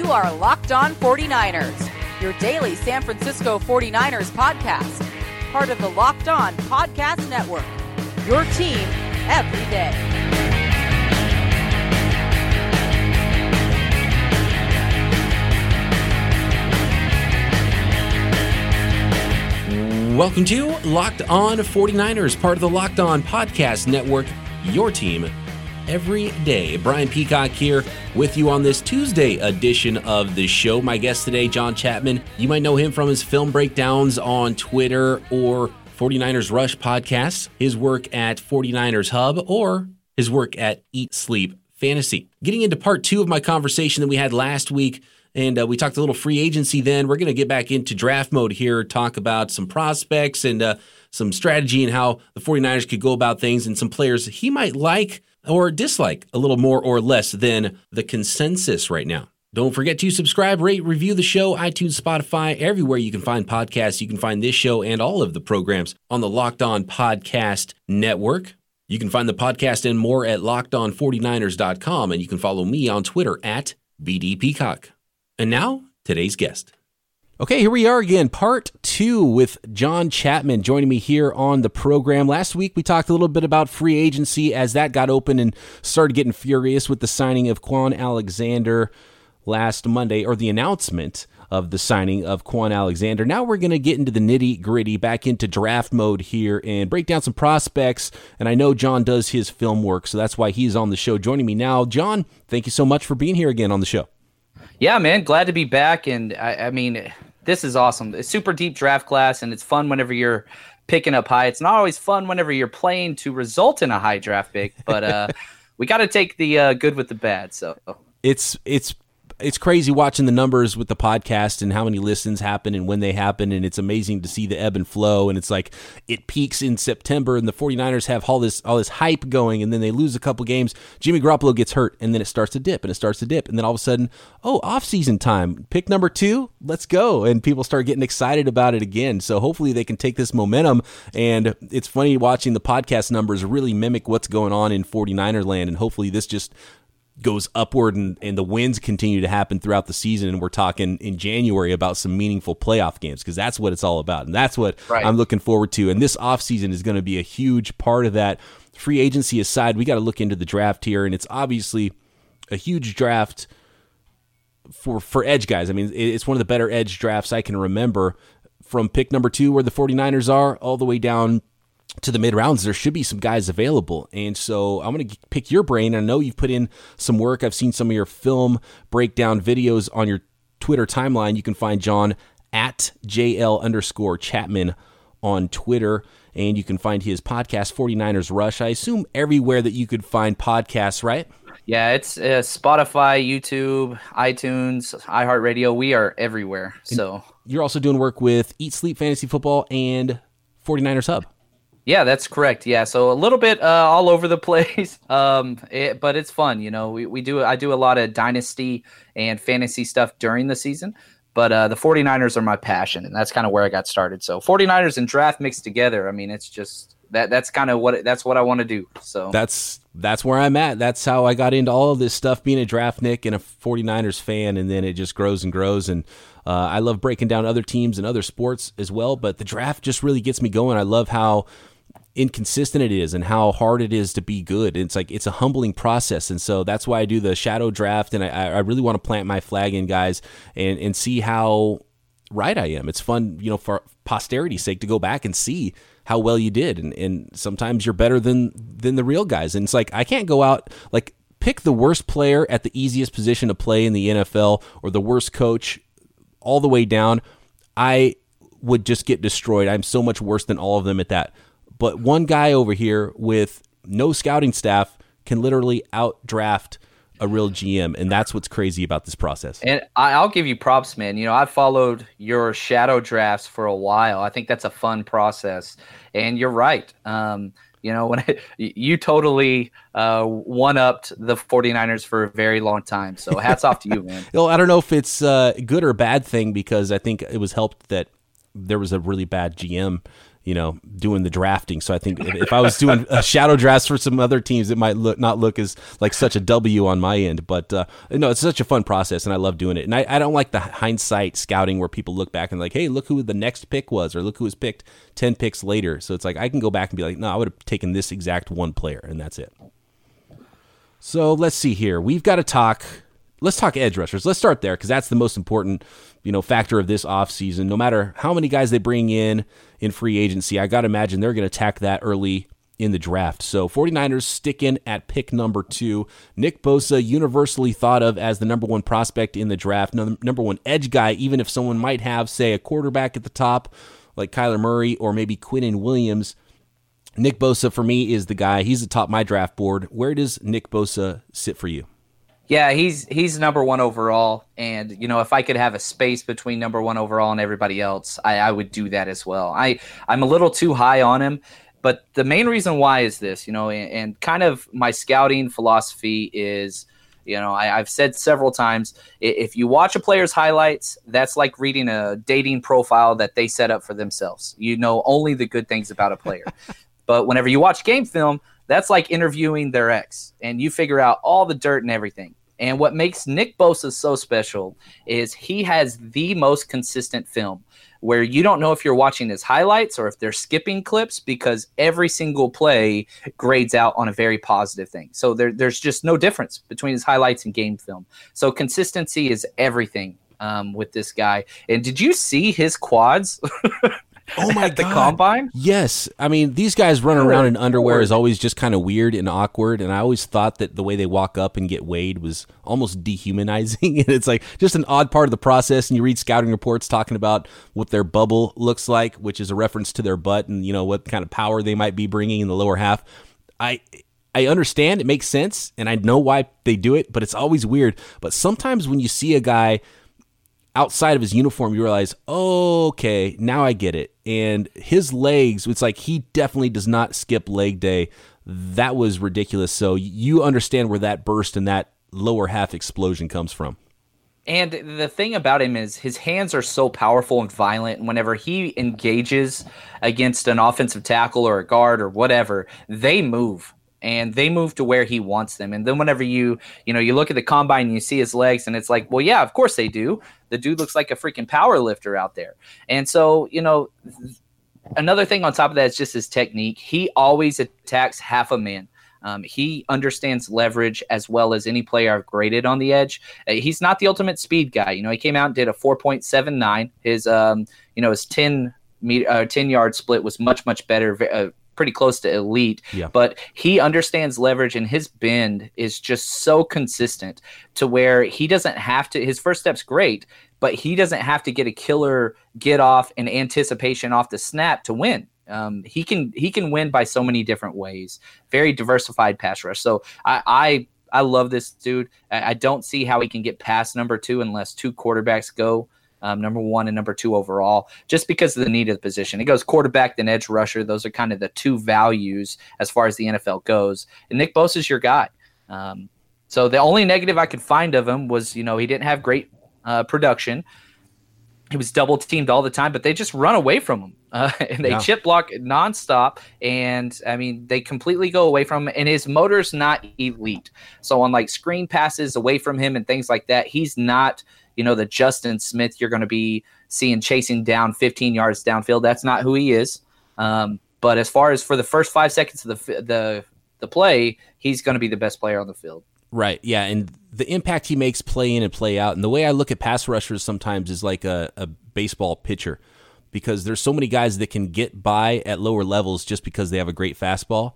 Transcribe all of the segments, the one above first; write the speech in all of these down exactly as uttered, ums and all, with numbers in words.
are Locked On forty-niners, your daily San Francisco forty-niners podcast, part of the Locked On Podcast Network, your team every day. Welcome to Locked On forty-niners, part of the Locked On Podcast Network, your team every day. Brian Peacock here with you on this Tuesday edition of the show. My guest today, John Chapman. You might know him from his film breakdowns on Twitter or forty-niners Rush podcast, his work at forty-niners Hub, or his work at Eat Sleep Fantasy. Getting into part two of my conversation that we had last week, and uh, we talked a little free agency then. We're going to get back into draft mode here, talk about some prospects and uh, some strategy and how the forty-niners could go about things and some players he might like or dislike a little more or less than the consensus right now. Don't forget to subscribe, rate, review the show, iTunes, Spotify, everywhere you can find podcasts. You can find this show and all of the programs on the Locked On Podcast Network. You can find the podcast and more at locked on forty-niners dot com, and you can follow me on Twitter at B D Peacock. And now, today's guest. Okay, here we are again, part two with John Chapman joining me here on the program. Last week, we talked a little bit about free agency as that got open and started getting furious with the signing of Kwon Alexander last Monday, or the announcement of the signing of Kwon Alexander. Now we're going to get into the nitty-gritty, back into draft mode here and break down some prospects. And I know John does his film work, so that's why he's on the show joining me now. John, thank you so much for being here again on the show. Yeah, man, glad to be back. And I, I mean, this is awesome. It's super deep draft class, and it's fun whenever you're picking up high. It's not always fun whenever you're playing to result in a high draft pick, but uh, we got to take the uh, good with the bad. So it's it's. It's crazy watching the numbers with the podcast and how many listens happen and when they happen, and it's amazing to see the ebb and flow, and it's like it peaks in September and the forty-niners have all this all this hype going, and then they lose a couple games. Jimmy Garoppolo gets hurt, and then it starts to dip, and it starts to dip, and then all of a sudden, oh, off-season time, pick number two, let's go, and people start getting excited about it again. So hopefully they can take this momentum, and it's funny watching the podcast numbers really mimic what's going on in forty-niner land, and hopefully this just goes upward and, and the wins continue to happen throughout the season. And we're talking in January about some meaningful playoff games, because that's what it's all about. And that's what right. I'm looking forward to. And this offseason is going to be a huge part of that. Free agency aside, we got to look into the draft here. And it's obviously a huge draft for, for edge guys. I mean, it's one of the better edge drafts I can remember, from pick number two, where the forty-niners are, all the way down to the mid-rounds. There should be some guys available. And so I'm going to pick your brain. I know you've put in some work. I've seen some of your film breakdown videos on your Twitter timeline. You can find John at JL underscore Chapman on Twitter. And you can find his podcast, forty-niners Rush, I assume everywhere that you could find podcasts, right? Yeah, it's uh, Spotify, YouTube, iTunes, iHeartRadio. We are everywhere. So and you're also doing work with Eat Sleep Fantasy Football and forty-niners Hub. Yeah, that's correct. Yeah, so a little bit uh, all over the place, um, it, but it's fun. You know, we, we do. I do a lot of dynasty and fantasy stuff during the season, but uh, the forty-niners are my passion, and that's kind of where I got started. So forty-niners and draft mixed together. I mean, it's just that. That's kind of what that's what I want to do. So that's that's where I'm at. That's how I got into all of this stuff, being a draftnik and a forty-niners fan, and then it just grows and grows. And uh, I love breaking down other teams and other sports as well, but the draft just really gets me going. I love how inconsistent it is and how hard it is to be good. It's like it's a humbling process, and so that's why I do the shadow draft, and I, I really want to plant my flag in guys and and see how right I am. It's fun, you know, for posterity's sake, to go back and see how well you did, and and sometimes you're better than than the real guys. And it's like I can't go out like pick the worst player at the easiest position to play in the N F L or the worst coach all the way down. I would just get destroyed. I'm so much worse than all of them at that. But one guy over here with no scouting staff can literally outdraft a real G M, and that's what's crazy about this process. And I'll give you props, man. You know, I've followed your shadow drafts for a while. I think that's a fun process, and you're right. Um, you know, when I, you totally uh, one-upped the forty-niners for a very long time. So hats off to you, man. Well, I don't know if it's a good or bad thing, because I think it was helped that there was a really bad G M you know, doing the drafting. So I think if, if I was doing a shadow drafts for some other teams, it might look not look as like such a W on my end. But uh, no, it's such a fun process, and I love doing it. And I, I don't like the hindsight scouting where people look back and like, hey, look who the next pick was, or look who was picked ten picks later. So it's like I can go back and be like, no, I would have taken this exact one player, and that's it. So let's see here. We've got to talk. Let's talk edge rushers. Let's start there because that's the most important, you know, factor of this offseason. No matter how many guys they bring in in free agency, I got to imagine they're going to attack that early in the draft. So 49ers stick in at pick number two. Nick Bosa, universally thought of as the number one prospect in the draft, number one edge guy, even if someone might have, say, a quarterback at the top like Kyler Murray or maybe Quinnen Williams. Nick Bosa, for me, is the guy. He's atop my draft board. Where does Nick Bosa sit for you? Yeah, he's he's number one overall, and you know if I could have a space between number one overall and everybody else, I, I would do that as well. I I'm a little too high on him, but the main reason why is this, you know, and, and kind of my scouting philosophy is, you know, I, I've said several times, if you watch a player's highlights, that's like reading a dating profile that they set up for themselves. You know only the good things about a player, but whenever you watch game film, that's like interviewing their ex, and you figure out all the dirt and everything. And what makes Nick Bosa so special is he has the most consistent film where you don't know if you're watching his highlights or if they're skipping clips because every single play grades out on a very positive thing. So there, there's just no difference between his highlights and game film. So consistency is everything um, with this guy. And did you see his quads? Oh my at the God. combine? Yes. I mean, these guys running around in underwear is always just kind of weird and awkward. And I always thought that the way they walk up and get weighed was almost dehumanizing. And it's like just an odd part of the process. And you read scouting reports talking about what their bubble looks like, which is a reference to their butt and, you know, what kind of power they might be bringing in the lower half. I, I understand. It makes sense. And I know why they do it, but it's always weird. But sometimes when you see a guy outside of his uniform, you realize, oh, okay, now I get it. And his legs, it's like he definitely does not skip leg day. That was ridiculous. So you understand where that burst and that lower half explosion comes from. And the thing about him is his hands are so powerful and violent. And whenever he engages against an offensive tackle or a guard or whatever, they move. And they move to where he wants them. And then whenever you, you know, you look at the combine and you see his legs and it's like, well, yeah, of course they do. The dude looks like a freaking power lifter out there. And so, you know, another thing on top of that is just his technique. He always attacks half a man. Um, he understands leverage as well as any player I've graded on the edge. Uh, he's not the ultimate speed guy. You know, he came out and did a four point seven nine. His, um, you know, his ten meter, uh, ten yard split was much, much better. Uh, pretty close to elite, yeah. But he understands leverage and his bend is just so consistent to where he doesn't have to, his first step's great, but he doesn't have to get a killer get off and anticipation off the snap to win. Um, he can, he can win by so many different ways. Very diversified pass rush. So I, I, I love this dude. I, I don't see how he can get past number two unless two quarterbacks go Um, number one and number two overall, just because of the need of the position. It goes quarterback, then edge rusher. Those are kind of the two values as far as the N F L goes. And Nick Bosa is your guy. Um, so the only negative I could find of him was, you know, he didn't have great uh, production. He was double teamed all the time, but they just run away from him. Uh, and they yeah. chip block nonstop. And I mean, they completely go away from him. And his motor's not elite. So on like screen passes away from him and things like that, he's not, you know, the Justin Smith you're going to be seeing chasing down fifteen yards downfield. That's not who he is. Um, but as far as for the first five seconds of the the the play, he's going to be the best player on the field. Right, yeah, and the impact he makes play in and play out. And the way I look at pass rushers sometimes is like a, a baseball pitcher, because there's so many guys that can get by at lower levels just because they have a great fastball.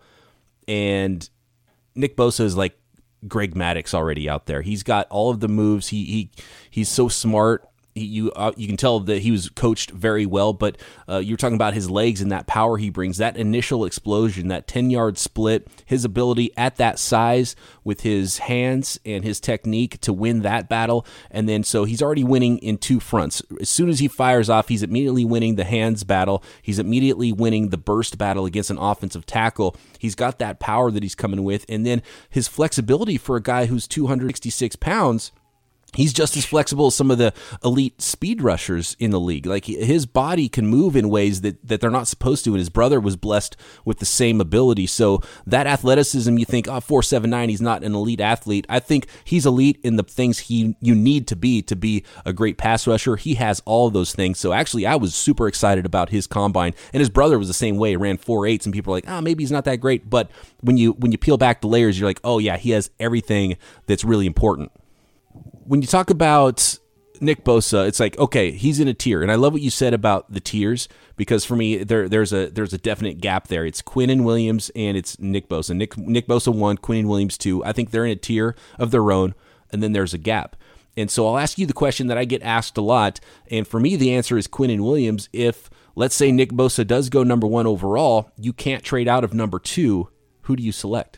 And Nick Bosa is like Greg Maddux already out there. He's got all of the moves. He he he's so smart. He, you uh, you can tell that he was coached very well. But uh, you're talking about his legs and that power he brings, that initial explosion, that ten-yard split, his ability at that size with his hands and his technique to win that battle. And then so he's already winning in two fronts. As soon as he fires off, he's immediately winning the hands battle. He's immediately winning the burst battle against an offensive tackle. He's got that power that he's coming with. And then his flexibility for a guy who's two hundred sixty-six pounds, He's just as flexible as some of the elite speed rushers in the league. Like his body can move in ways that, that they're not supposed to, and his brother was blessed with the same ability. So that athleticism, you think, oh, four seven nine, he's not an elite athlete. I think he's elite in the things he you need to be to be a great pass rusher. He has all of those things. So actually, I was super excited about his combine, and his brother was the same way. He ran four eights, and people are like, oh, maybe he's not that great. But when you when you peel back the layers, you're like, oh yeah, he has everything that's really important. When you talk about Nick Bosa, it's like, okay, he's in a tier. And I love what you said about the tiers, because for me, there there's a there's a definite gap there. It's Quinnen Williams and it's Nick Bosa. Nick Nick Bosa one, Quinnen Williams two. I think they're in a tier of their own, and then there's a gap. And so I'll ask you the question that I get asked a lot, and for me, the answer is Quinnen Williams. If, let's say, Nick Bosa does go number one overall, you can't trade out of number two. Who do you select?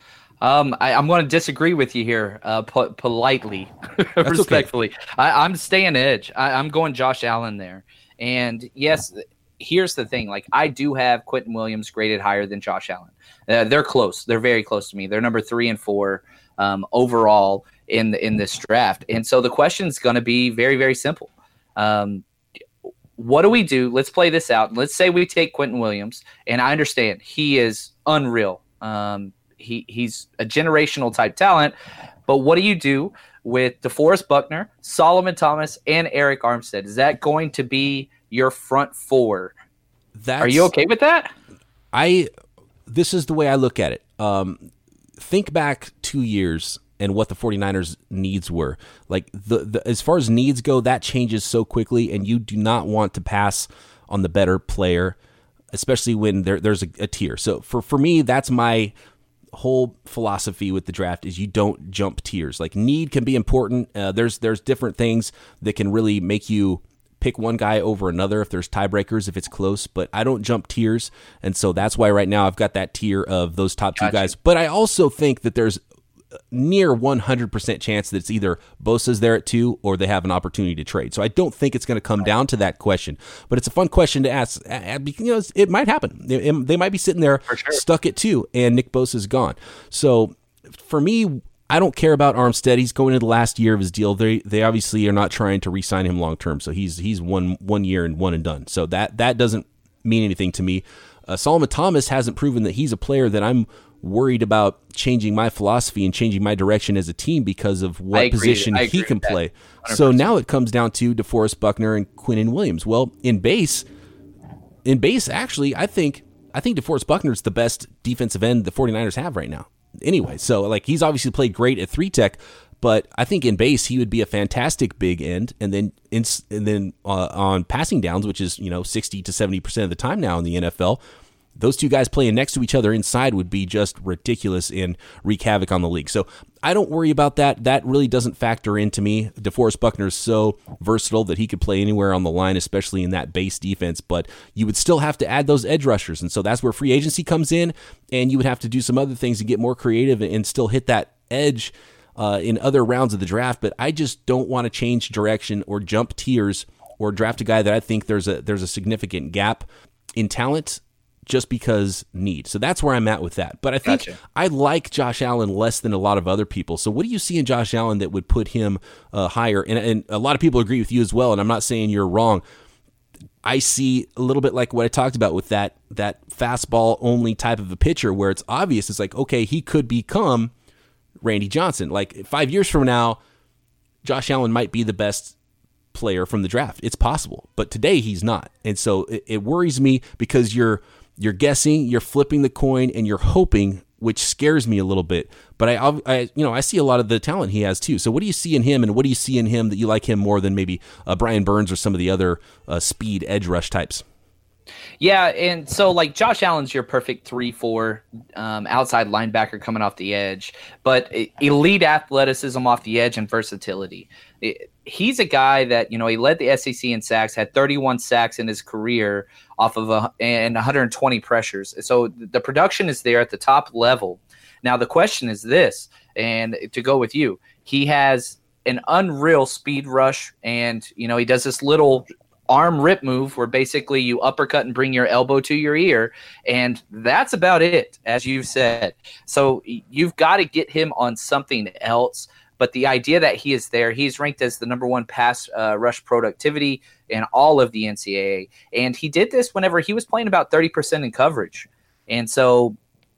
Um, I, I'm going to disagree with you here, uh, po- politely, respectfully. Okay. I, I'm staying edge. I, I'm going Josh Allen there. And yes, here's the thing. Like, I do have Quinnen Williams graded higher than Josh Allen. Uh, they're close. They're very close to me. They're number three and four um, overall in in this draft. And so the question is going to be very, very simple. Um, what do we do? Let's play this out. Let's say we take Quinnen Williams, and I understand he is unreal. Um, He he's a generational type talent, but what do you do with DeForest Buckner, Solomon Thomas, and Eric Armstead? Is that going to be your front four? That's, Are you okay with that? I this is the way I look at it. Um, think back two years and what the 49ers needs were. Like the, the as far as needs go, that changes so quickly, and you do not want to pass on the better player, especially when there, there's a, a tier. So for for me, that's my whole philosophy with the draft is you don't jump tiers. Like need can be important. Uh, there's there's different things that can really make you pick one guy over another if there's tiebreakers, if it's close, but I don't jump tiers. And so that's why right now I've got that tier of those top two gotcha. guys. But I also think that there's near one hundred percent chance that it's either Bosa's there at two or they have an opportunity to trade. So I don't think it's going to come down to that question, but it's a fun question to ask. You know, it might happen. They might be sitting there sure. stuck at two and Nick Bosa's gone. So for me, I don't care about Armstead. He's going into the last year of his deal. They they obviously are not trying to re-sign him long term. So he's he's one one year and one and done. So that that doesn't mean anything to me. Uh, Solomon Thomas hasn't proven that he's a player that I'm worried about changing my philosophy and changing my direction as a team because of what position he can play. So now it comes down to DeForest Buckner and Quinnen Williams. Well, in base, in base, actually, I think I think DeForest Buckner is the best defensive end the 49ers have right now. Anyway, so like he's obviously played great at three tech, but I think in base he would be a fantastic big end, and then in, and then uh, on passing downs, which is you know sixty to seventy percent of the time now in the N F L. Those two guys playing next to each other inside would be just ridiculous and wreak havoc on the league. So I don't worry about that. That really doesn't factor into me. DeForest Buckner is so versatile that he could play anywhere on the line, especially in that base defense. But you would still have to add those edge rushers. And so that's where free agency comes in. And you would have to do some other things to get more creative and still hit that edge uh, in other rounds of the draft. But I just don't want to change direction or jump tiers or draft a guy that I think there's a there's a significant gap in talent just because need. So that's where I'm at with that. But I think gotcha. I like Josh Allen less than a lot of other people. So what do you see in Josh Allen that would put him uh, higher? And, and a lot of people agree with you as well, and I'm not saying you're wrong. I see a little bit like what I talked about with that that fastball only type of a pitcher where it's obvious. It's like, okay, he could become Randy Johnson. Like five years from now, Josh Allen might be the best player from the draft. It's possible. But today he's not. And so it, it worries me because you're You're guessing, you're flipping the coin, and you're hoping, which scares me a little bit. But I, I, you know, I see a lot of the talent he has too. So what do you see in him, and what do you see in him that you like him more than maybe uh, Brian Burns or some of the other uh, speed edge rush types? Yeah, and so like Josh Allen's your perfect three four um, outside linebacker coming off the edge, but elite athleticism off the edge and versatility. It, he's a guy that, you know, he led the S E C in sacks, had thirty-one sacks in his career off of a, and one hundred twenty pressures. So the production is there at the top level. Now the question is this, and to go with you, he has an unreal speed rush, and, you know, he does this little arm rip move where basically you uppercut and bring your elbow to your ear, and that's about it, as you've said. So you've got to get him on something else. But the idea that he is there, he's ranked as the number one pass uh, rush productivity in all of the N C double A. And he did this whenever he was playing about thirty percent in coverage. And so,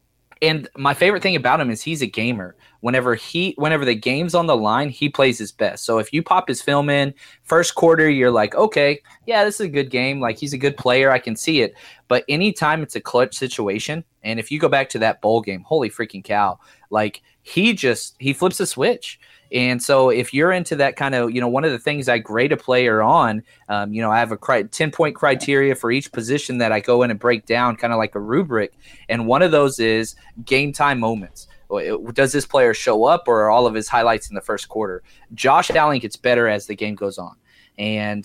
and my favorite thing about him is he's a gamer. Whenever he, whenever the game's on the line, he plays his best. So if you pop his film in first quarter, you're like, okay, yeah, this is a good game. Like, he's a good player. I can see it. But anytime it's a clutch situation, and if you go back to that bowl game, holy freaking cow, like he just, he flips a switch. And so if you're into that kind of, you know, one of the things I grade a player on, um, you know, I have a cri- ten-point criteria for each position that I go in and break down, kind of like a rubric. And one of those is game time moments. Does this player show up, or are all of his highlights in the first quarter? Josh Allen gets better as the game goes on. And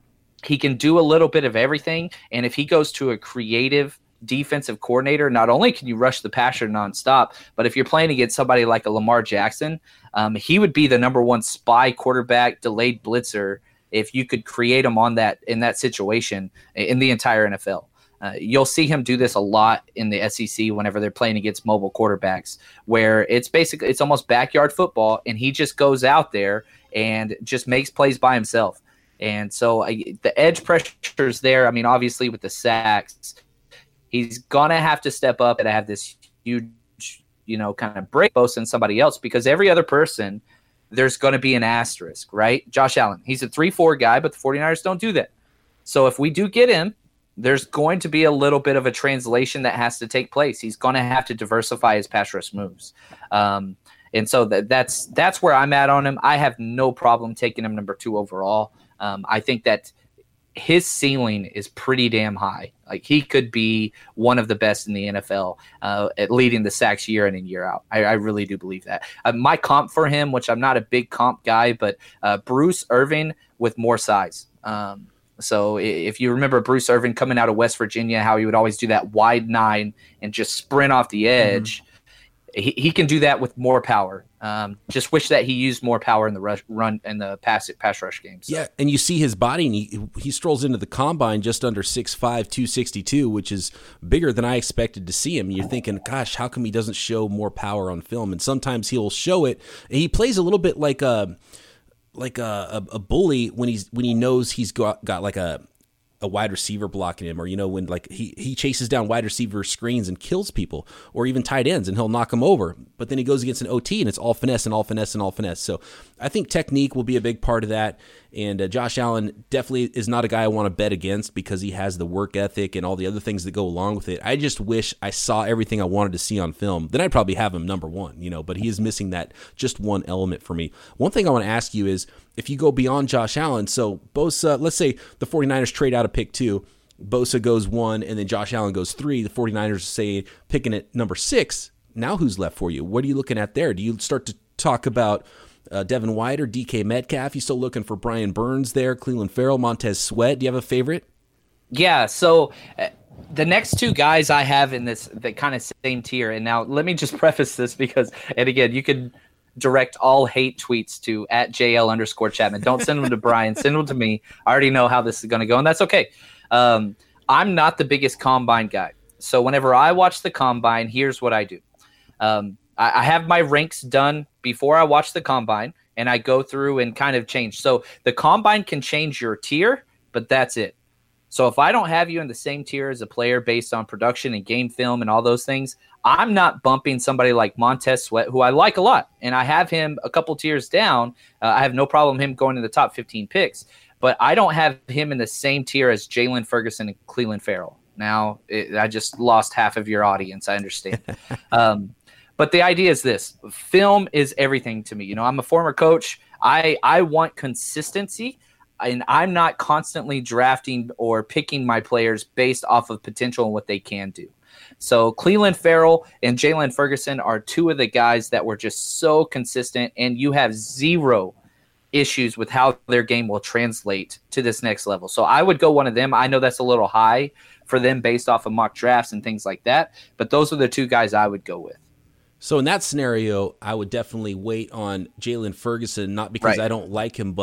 he can do a little bit of everything. And if he goes to a creative defensive coordinator, not only can you rush the passer nonstop, but if you're playing against somebody like a Lamar Jackson, um, he would be the number one spy quarterback, delayed blitzer, if you could create him on that in that situation in the entire N F L. Uh, you'll see him do this a lot in the S E C whenever they're playing against mobile quarterbacks, where it's basically it's almost backyard football, and he just goes out there and just makes plays by himself. And so I, the edge pressure is there. I mean, obviously with the sacks, he's gonna have to step up and have this huge, you know, kind of break Bosa and somebody else, because every other person, there's going to be an asterisk, right? Josh Allen, he's a three four guy, but the 49ers don't do that. So if we do get him, there's going to be a little bit of a translation that has to take place. He's going to have to diversify his pass rush moves. Um, and so that, that's that's where I'm at on him. I have no problem taking him number two overall. Um, I think that his ceiling is pretty damn high. Like, he could be one of the best in the N F L uh, at leading the sacks year in and year out. I, I really do believe that. Uh, my comp for him, which I'm not a big comp guy, but uh, Bruce Irvin with more size. Um, So if you remember Bruce Irvin coming out of West Virginia, how he would always do that wide nine and just sprint off the edge, mm-hmm. he, he can do that with more power. Um, just wish that he used more power in the rush, run and the pass pass rush games. So. Yeah, and you see his body, and he, he strolls into the combine just under six five, two sixty-two, which is bigger than I expected to see him. You're thinking, gosh, how come he doesn't show more power on film? And sometimes he'll show it. And he plays a little bit like a like a, a, a bully when he's when he knows he's got, got like a a wide receiver blocking him, or, you know, when like he, he chases down wide receiver screens and kills people, or even tight ends, and he'll knock them over. But then he goes against an O T and it's all finesse and all finesse and all finesse. So I think technique will be a big part of that. And uh, Josh Allen definitely is not a guy I want to bet against, because he has the work ethic and all the other things that go along with it. I just wish I saw everything I wanted to see on film. Then I'd probably have him number one, you know, but he is missing that just one element for me. One thing I want to ask you is, if you go beyond Josh Allen, so Bosa, let's say the 49ers trade out a pick two, Bosa goes one, and then Josh Allen goes three. The 49ers say picking at number six. Now who's left for you? What are you looking at there? Do you start to talk about uh, Devin White or D K Metcalf? You still looking for Brian Burns there, Clelin Ferrell, Montez Sweat? Do you have a favorite? Yeah, so uh, the next two guys I have in this the kind of same tier, and now let me just preface this because, and again, you could direct all hate tweets to at JL underscore Chapman. Don't send them to Brian. Send them to me. I already know how this is going to go, and that's okay. Um, I'm not the biggest combine guy. So whenever I watch the combine, here's what I do. Um, I, I have my ranks done before I watch the combine, and I go through and kind of change. So the combine can change your tier, but that's it. So if I don't have you in the same tier as a player based on production and game film and all those things, I'm not bumping somebody like Montez Sweat, who I like a lot, and I have him a couple tiers down. Uh, I have no problem him going in the top fifteen picks, but I don't have him in the same tier as Jalen Ferguson and Clelin Ferrell. Now, it, I just lost half of your audience. I understand. um, but the idea is this. Film is everything to me. You know, I'm a former coach. I, I want consistency. And I'm not constantly drafting or picking my players based off of potential and what they can do. So Clelin Ferrell and Jalen Ferguson are two of the guys that were just so consistent, and you have zero issues with how their game will translate to this next level. So I would go one of them. I know that's a little high for them based off of mock drafts and things like that, but those are the two guys I would go with. So in that scenario, I would definitely wait on Jalen Ferguson, not because right. I don't like him, but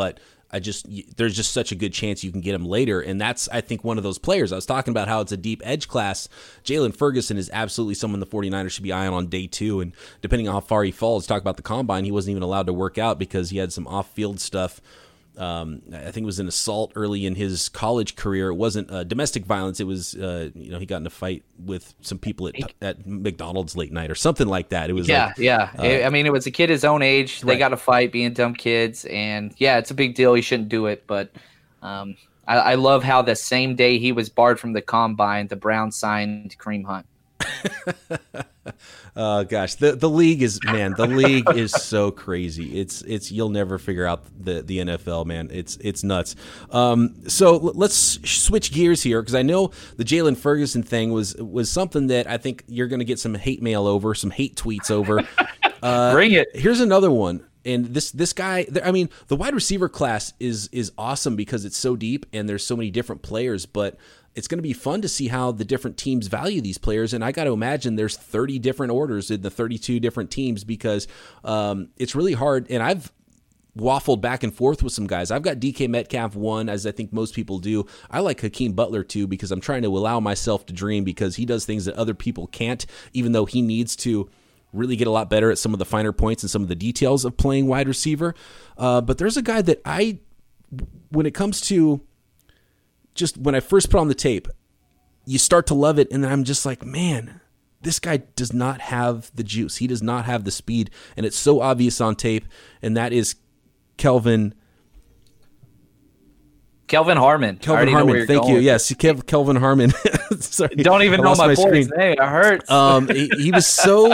I just there's just such a good chance you can get him later, and that's I think one of those players. I was talking about how it's a deep edge class. Jalen Ferguson is absolutely someone the 49ers should be eyeing on day two, and depending on how far he falls, talk about the combine, he wasn't even allowed to work out because he had some off-field stuff. Um, I think it was an assault early in his college career. It wasn't uh, domestic violence. It was, uh, you know, he got in a fight with some people at, at McDonald's late night or something like that. It was, yeah, like, yeah. Uh, I mean, it was a kid his own age. They right. got in a fight, being dumb kids, and yeah, it's a big deal. He shouldn't do it, but um, I, I love how the same day he was barred from the combine, the Browns signed Kareem Hunt. Oh gosh, the the league is man, the league is so crazy. It's it's you'll never figure out the the N F L, man. It's it's nuts. Um, so l- let's switch gears here because I know the Jalen Ferguson thing was was something that I think you're going to get some hate mail over, some hate tweets over. Uh, Bring it. Here's another one. And this this guy, I mean, the wide receiver class is is awesome because it's so deep and there's so many different players, but it's going to be fun to see how the different teams value these players. And I got to imagine there's thirty different orders in the thirty-two different teams because um, it's really hard. And I've waffled back and forth with some guys. I've got D K Metcalf one, as I think most people do. I like Hakeem Butler two because I'm trying to allow myself to dream because he does things that other people can't, even though he needs to really get a lot better at some of the finer points and some of the details of playing wide receiver. Uh, but there's a guy that I, when it comes to just when I first put on the tape, you start to love it. And then I'm just like, man, this guy does not have the juice. He does not have the speed. And it's so obvious on tape. And that is Kelvin. Kelvin Harmon. Kelvin Harmon. Thank you. Yes. Kev, Kelvin Harmon. Sorry. Don't even I know my, my boy's screen. name. It hurts. Um, he, he was so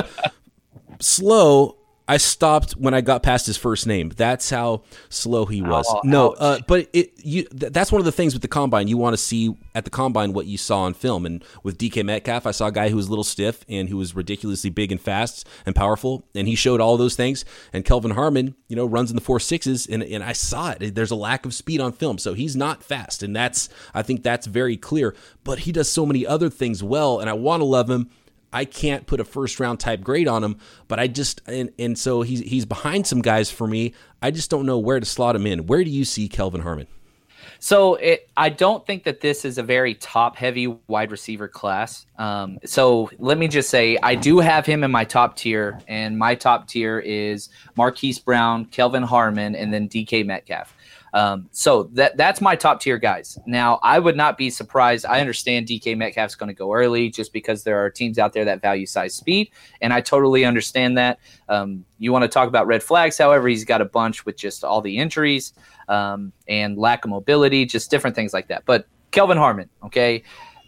slow. I stopped when I got past his first name. That's how slow he was. Oh, no, ouch. uh, but it you th- that's one of the things with the combine. You want to see at the combine what you saw on film. And with D K Metcalf, I saw a guy who was a little stiff and who was ridiculously big and fast and powerful, and he showed all those things. And Kelvin Harmon, you know, runs in the four sixes, and and I saw it. There's a lack of speed on film, so he's not fast, and that's I think that's very clear. But he does so many other things well, and I want to love him. I can't put a first round type grade on him, but I just and, and so he's he's behind some guys for me. I just don't know where to slot him in. Where do you see Kelvin Harmon? So it, I don't think that this is a very top heavy wide receiver class. Um, so let me just say I do have him in my top tier, and my top tier is Marquise Brown, Kelvin Harmon, and then D K Metcalf. Um, so that that's my top tier guys. Now, I would not be surprised. I understand D K Metcalf's going to go early just because there are teams out there that value size speed, and I totally understand that. Um, you want to talk about red flags, however, he's got a bunch with just all the injuries um, and lack of mobility, just different things like that. But Kelvin Harmon, okay,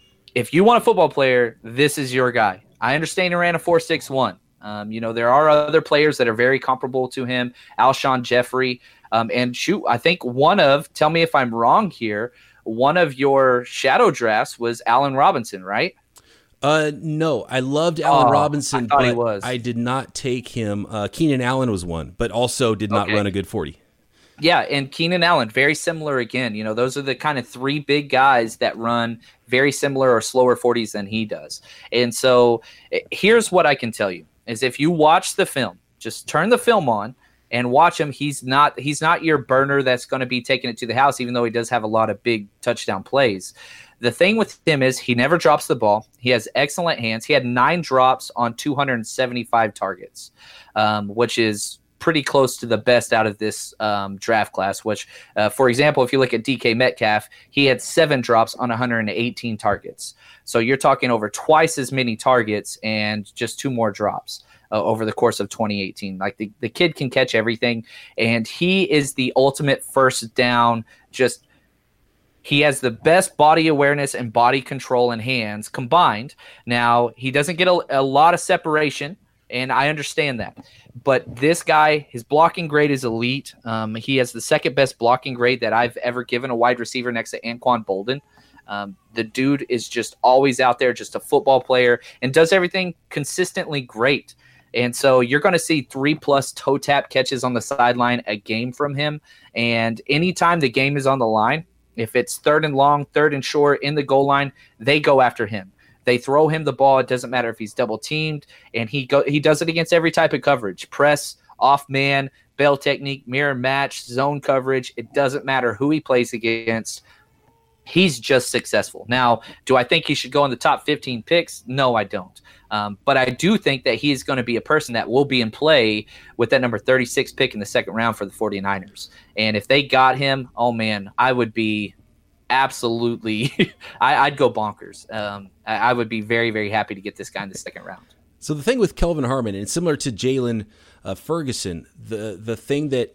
if you want a football player, this is your guy. I understand he ran a four six one. Um, you know, there are other players that are very comparable to him, Alshon Jeffrey. Um, and shoot, I think one of, tell me if I'm wrong here, one of your shadow drafts was Allen Robinson, right? Uh, no, I loved Allen Oh, Robinson, I thought but he was. I did not take him. Uh, Keenan Allen was one, but also did not Okay. run a good forty. Yeah, and Keenan Allen, very similar again. You know, those are the kind of three big guys that run very similar or slower forties than he does. And so eh, here's what I can tell you, is if you watch the film, just turn the film on, and watch him. He's not he's not your burner that's going to be taking it to the house, even though he does have a lot of big touchdown plays. The thing with him is he never drops the ball. He has excellent hands. He had nine drops on two hundred seventy-five targets, um, which is pretty close to the best out of this um, draft class, which, uh, for example, if you look at D K Metcalf, he had seven drops on one hundred eighteen targets. So you're talking over twice as many targets and just two more drops. Uh, over the course of twenty eighteen. Like the, the kid can catch everything, and he is the ultimate first down. Just he has the best body awareness and body control and hands combined. Now, he doesn't get a, a lot of separation, and I understand that. But this guy, his blocking grade is elite. Um, he has the second best blocking grade that I've ever given a wide receiver next to Anquan Bolden. Um, the dude is just always out there, just a football player, and does everything consistently great. And so you're going to see three plus toe tap catches on the sideline a game from him. And anytime the game is on the line, if it's third and long, third and short in the goal line, they go after him. They throw him the ball. It doesn't matter if he's double teamed, and he go he does it against every type of coverage: press, off man, bail technique, mirror match, zone coverage. It doesn't matter who he plays against. He's just successful. Now, do I think he should go in the top fifteen picks? No, I don't. Um, but I do think that he's going to be a person that will be in play with that number thirty-six pick in the second round for the 49ers. And if they got him, oh, man, I would be absolutely – I'd go bonkers. Um, I, I would be very, very happy to get this guy in the second round. So the thing with Kelvin Harmon, and similar to Jalen uh, Ferguson, the the thing that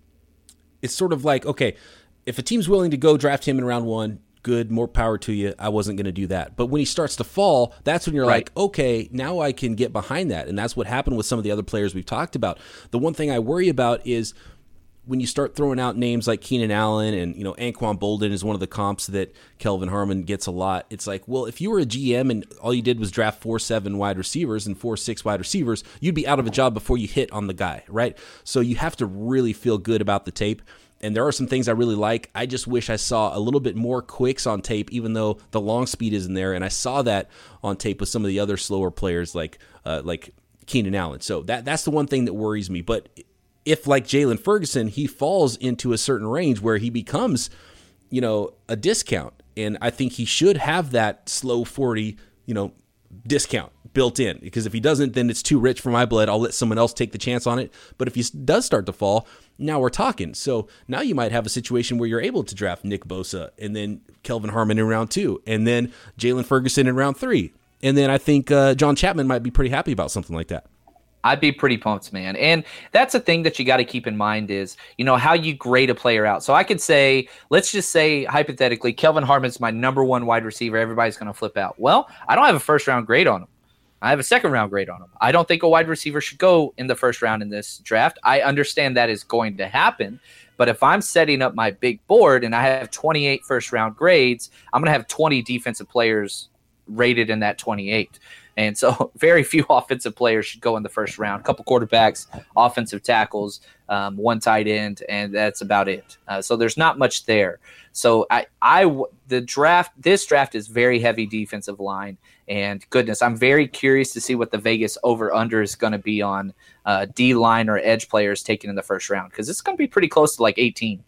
it's sort of like, okay – if a team's willing to go draft him in round one, good, more power to you. I wasn't going to do that. But when he starts to fall, that's when you're right. like, okay, now I can get behind that. And that's what happened with some of the other players we've talked about. The one thing I worry about is when you start throwing out names like Keenan Allen and, you know, Anquan Bolden is one of the comps that Kelvin Harmon gets a lot. It's like, well, if you were a G M and all you did was draft four, seven wide receivers and four, six wide receivers, you'd be out of a job before you hit on the guy, right? So you have to really feel good about the tape. And there are some things I really like. I just wish I saw a little bit more quicks on tape, even though the long speed isn't there. And I saw that on tape with some of the other slower players like uh, like Keenan Allen. So that that's the one thing that worries me. But if, like Jalen Ferguson, he falls into a certain range where he becomes, you know, a discount. And I think he should have that slow forty, you know, discount built in. Because if he doesn't, then it's too rich for my blood. I'll let someone else take the chance on it. But if he does start to fall, now we're talking. So now you might have a situation where you're able to draft Nick Bosa and then Kelvin Harmon in round two and then Jalen Ferguson in round three. And then I think uh, John Chapman might be pretty happy about something like that. I'd be pretty pumped, man. And that's a thing that you got to keep in mind is, you know, how you grade a player out. So I could say, let's just say hypothetically, Kelvin Harmon's my number one wide receiver. Everybody's going to flip out. Well, I don't have a first round grade on him. I have a second round grade on him. I don't think a wide receiver should go in the first round in this draft. I understand that is going to happen. But if I'm setting up my big board and I have twenty-eight first round grades, I'm going to have twenty defensive players rated in that twenty-eight. And so very few offensive players should go in the first round. A couple quarterbacks, offensive tackles, um, one tight end, and that's about it. Uh, so there's not much there. So I, I, the draft, this draft is very heavy defensive line. And goodness, I'm very curious to see what the Vegas over-under is going to be on uh, D-line or edge players taken in the first round, because it's going to be pretty close to like eighteen.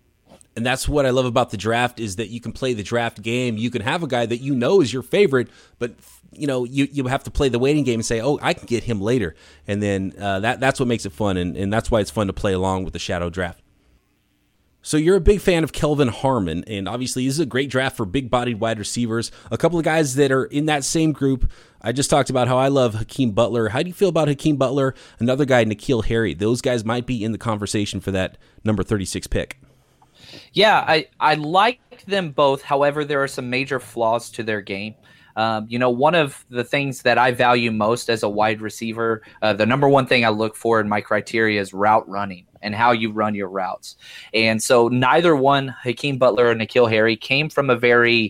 And that's what I love about the draft is that you can play the draft game. You can have a guy that you know is your favorite, but you know you, you have to play the waiting game and say, oh, I can get him later. And then uh, that that's what makes it fun, and, and that's why it's fun to play along with the shadow draft. So you're a big fan of Kelvin Harmon, and obviously this is a great draft for big-bodied wide receivers. A couple of guys that are in that same group, I just talked about how I love Hakeem Butler. How do you feel about Hakeem Butler? Another guy, N'Keal Harry. Those guys might be in the conversation for that number thirty-six pick. Yeah, I, I like them both. However, there are some major flaws to their game. Um, you know, one of the things that I value most as a wide receiver, uh, the number one thing I look for in my criteria is route running and how you run your routes. And so neither one, Hakeem Butler or N'Keal Harry, came from a very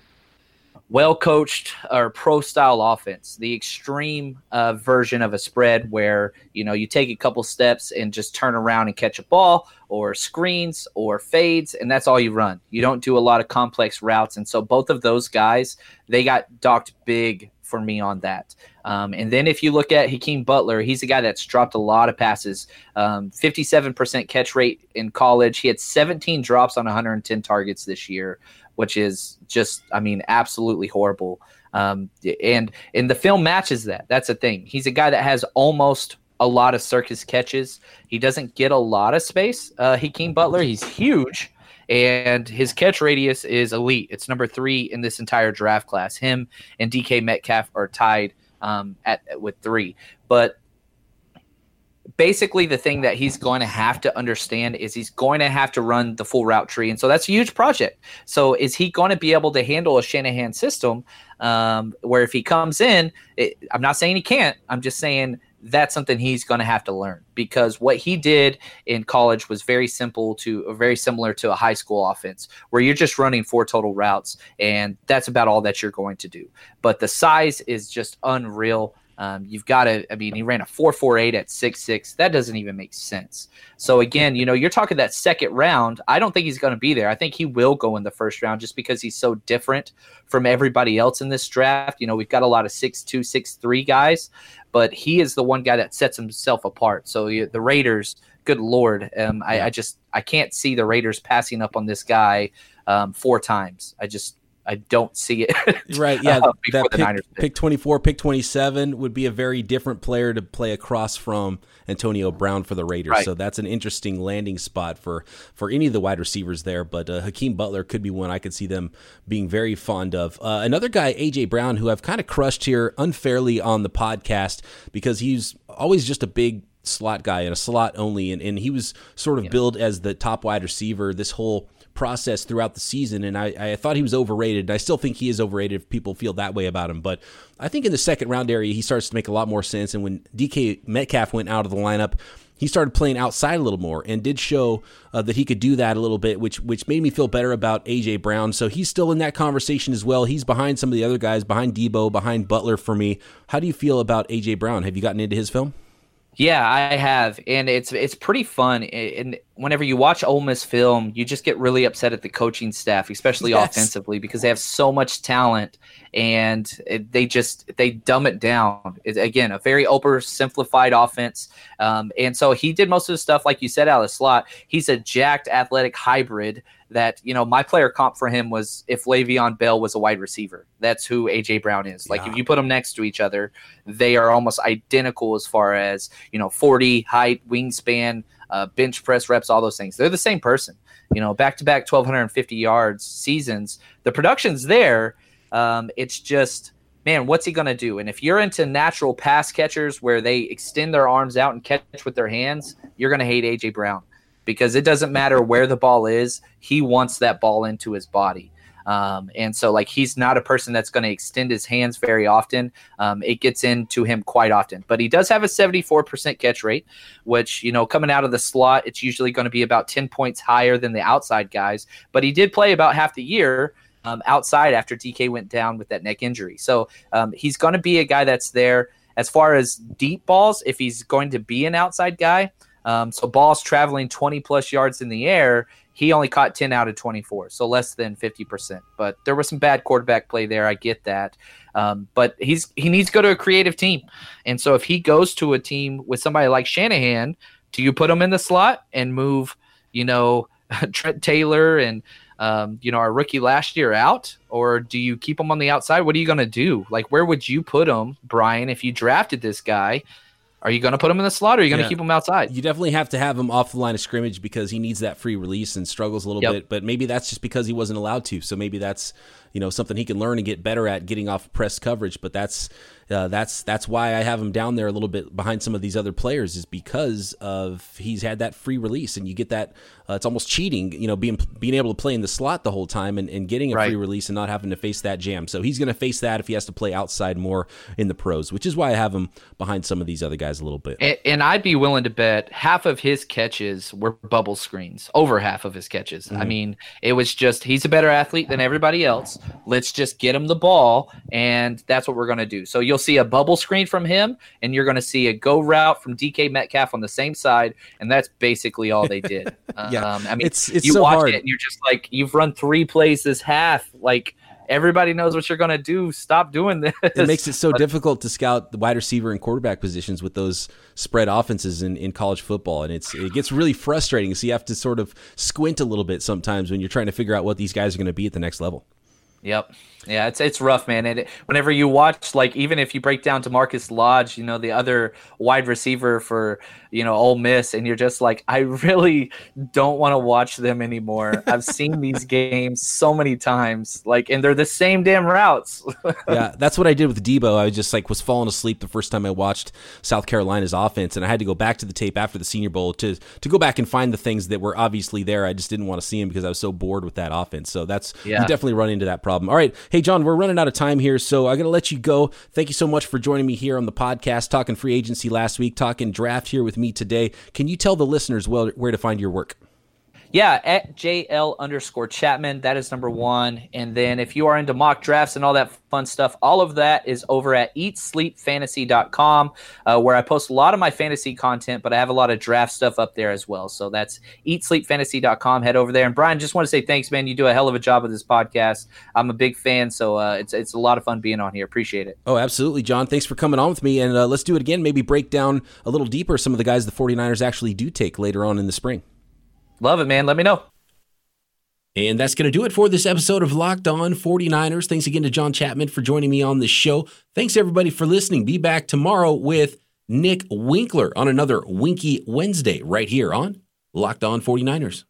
well-coached or pro-style offense, the extreme uh, version of a spread where, you know, you take a couple steps and just turn around and catch a ball, or screens or fades, and that's all you run. You don't do a lot of complex routes. And so both of those guys, they got docked big for me on that. Um, and then if you look at Hakeem Butler, he's a guy that's dropped a lot of passes, um, fifty-seven percent catch rate in college. He had seventeen drops on one hundred ten targets this year, which is just, I mean, absolutely horrible. Um, and, and the film matches that. That's the thing. He's a guy that has almost a lot of circus catches. He doesn't get a lot of space. Uh, Hakeem Butler, he's huge, and his catch radius is elite. It's number three in this entire draft class. Him and D K Metcalf are tied um, at with three. But basically the thing that he's going to have to understand is he's going to have to run the full route tree. And so that's a huge project. So is he going to be able to handle a Shanahan system um, where if he comes in, it, I'm not saying he can't, I'm just saying that's something he's going to have to learn, because what he did in college was very simple to very similar to a high school offense where you're just running four total routes, and that's about all that you're going to do. But the size is just unreal. Um, you've got to, I mean, he ran a four four eight at six six. That doesn't even make sense. So again, you know, you're talking that second round. I don't think he's going to be there. I think he will go in the first round just because he's so different from everybody else in this draft. You know, we've got a lot of six two, six three guys, but he is the one guy that sets himself apart. So you, the Raiders, good Lord, um, I, I just I can't see the Raiders passing up on this guy um, four times. I just I don't see it. Right, yeah. uh, that pick, pick. pick twenty-four, pick twenty-seven would be a very different player to play across from Antonio Brown for the Raiders. Right. So that's an interesting landing spot for, for any of the wide receivers there. But uh, Hakeem Butler could be one I could see them being very fond of. Uh, another guy, A J. Brown, who I've kind of crushed here unfairly on the podcast because he's always just a big slot guy and a slot only. And, and he was sort of yeah. billed as the top wide receiver this whole process throughout the season, and I, I thought he was overrated. I still think he is overrated if people feel that way about him, but I think in the second round area he starts to make a lot more sense, and when D K Metcalf went out of the lineup, he started playing outside a little more and did show uh, that he could do that a little bit, which which made me feel better about A J. Brown. So he's still in that conversation as well. He's behind some of the other guys, behind Debo, behind Butler for me. How do you feel about A J. Brown? Have you gotten into his film? Yeah, I have, and it's it's pretty fun. And whenever you watch Ole Miss film, you just get really upset at the coaching staff, especially yes. offensively, because they have so much talent, and it, they just they dumb it down. It's, again, a very oversimplified offense, um, and so he did most of the stuff like you said out of the slot. He's a jacked, athletic hybrid. That, you know, my player comp for him was if Le'Veon Bell was a wide receiver. That's who A J. Brown is. Like, yeah. if you put them next to each other, they are almost identical as far as, you know, forty, height, wingspan, uh, bench press reps, all those things. They're the same person. You know, back-to-back twelve fifty yards seasons. The production's there. Um, it's just, man, what's he going to do? And if you're into natural pass catchers where they extend their arms out and catch with their hands, you're going to hate A J. Brown. Because it doesn't matter where the ball is, he wants that ball into his body. Um, and so, like, he's not a person that's going to extend his hands very often. Um, it gets into him quite often. But he does have a seventy-four percent catch rate, which, you know, coming out of the slot, it's usually going to be about ten points higher than the outside guys. But he did play about half the year um, outside after D K went down with that neck injury. So um, he's going to be a guy that's there. As far as deep balls, if he's going to be an outside guy, Um, so balls traveling twenty plus yards in the air, he only caught ten out of twenty-four, so less than fifty percent. But there was some bad quarterback play there. I get that. Um, but he's he needs to go to a creative team. And so if he goes to a team with somebody like Shanahan, do you put him in the slot and move, you know, Trent Taylor and, um, you know, our rookie last year out? Or do you keep him on the outside? What are you going to do? Like, where would you put him, Brian, if you drafted this guy? Are you going to put him in the slot, or are you going to yeah. keep him outside? You definitely have to have him off the line of scrimmage because he needs that free release and struggles a little yep. bit. But maybe that's just because he wasn't allowed to. So maybe that's, you know, something he can learn and get better at, getting off press coverage. But that's uh, that's that's why I have him down there a little bit behind some of these other players, is because of he's had that free release, and you get that. Uh, it's almost cheating, you know, being being able to play in the slot the whole time and, and getting a right. free release and not having to face that jam. So he's going to face that if he has to play outside more in the pros, which is why I have him behind some of these other guys a little bit. And, and I'd be willing to bet half of his catches were bubble screens, over half of his catches. Mm-hmm. I mean, it was just he's a better athlete than everybody else. Let's just get him the ball, and that's what we're going to do. So you'll see a bubble screen from him, and you're going to see a go route from D K Metcalf on the same side, and that's basically all they did. yeah, um, I mean, it's, it's you so watch hard. it, and you're just like, you've run three plays this half, like. Everybody knows what you're going to do. Stop doing this. It makes it so but, difficult to scout the wide receiver and quarterback positions with those spread offenses in, in college football. And it's it gets really frustrating. So you have to sort of squint a little bit sometimes when you're trying to figure out what these guys are going to be at the next level. Yep. Yeah, it's it's rough, man. And it, whenever you watch, like, even if you break down DeMarcus Lodge, you know, the other wide receiver for, you know, Ole Miss, and you're just like, I really don't want to watch them anymore. I've seen these games so many times, like, and they're the same damn routes. Yeah, that's what I did with Debo. I just like was falling asleep the first time I watched South Carolina's offense, and I had to go back to the tape after the Senior Bowl to to go back and find the things that were obviously there. I just didn't want to see them because I was so bored with that offense. So that's yeah. you definitely run into that problem. All right. Hey, John, we're running out of time here, so I'm going to let you go. Thank you so much for joining me here on the podcast, talking free agency last week, talking draft here with me today. Can you tell the listeners well where to find your work? Yeah, at J L underscore Chapman. That is number one. And then if you are into mock drafts and all that fun stuff, all of that is over at eat sleep fantasy dot com, uh, where I post a lot of my fantasy content, but I have a lot of draft stuff up there as well. So that's eat sleep fantasy dot com. Head over there. And Brian, just want to say thanks, man. You do a hell of a job with this podcast. I'm a big fan, so uh, it's it's a lot of fun being on here. Appreciate it. Oh, absolutely, John. Thanks for coming on with me. And uh, let's do it again. Maybe break down a little deeper some of the guys the 49ers actually do take later on in the spring. Love it, man. Let me know. And that's going to do it for this episode of Locked On 49ers. Thanks again to John Chapman for joining me on the show. Thanks, everybody, for listening. Be back tomorrow with Nick Winkler on another Winky Wednesday right here on Locked On 49ers.